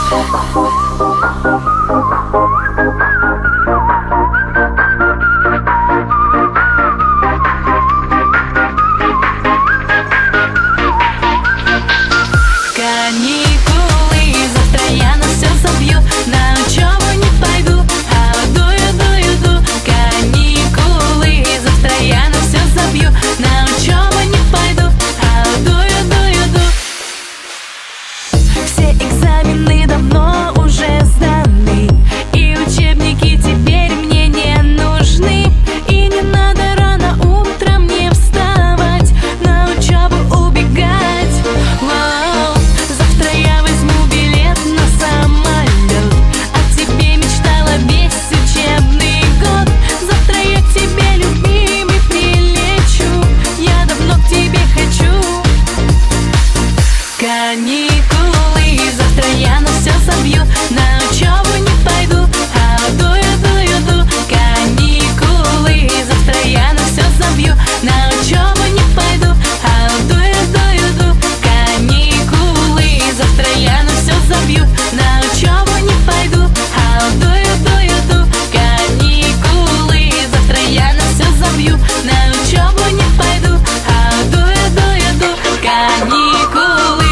Каникулы, завтра я на все забью, на учебу не пойду, а иду. Каникулы, завтра я на все забью, на учебу не пойду, а иду. Каникулы, завтра я на все забью, на учебу не пойду, а иду. Каникулы, завтра я на все забью, на учебу не пойду, а иду. Каникулы.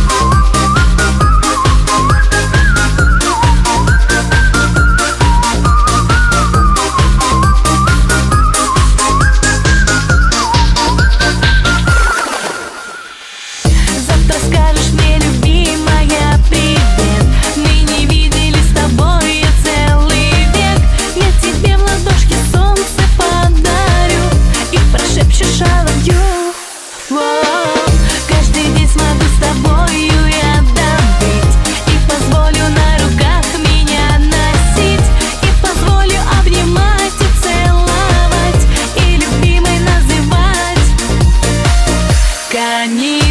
Скажешь мне, любимая, привет. Мы не виделись с тобой целый век. Я тебе в ладошки солнце подарю и прошепчешь I love you. Каждый день смогу с тобою я добыть, и позволю на руках меня носить, и позволю обнимать и целовать, и любимой называть. Каникулы.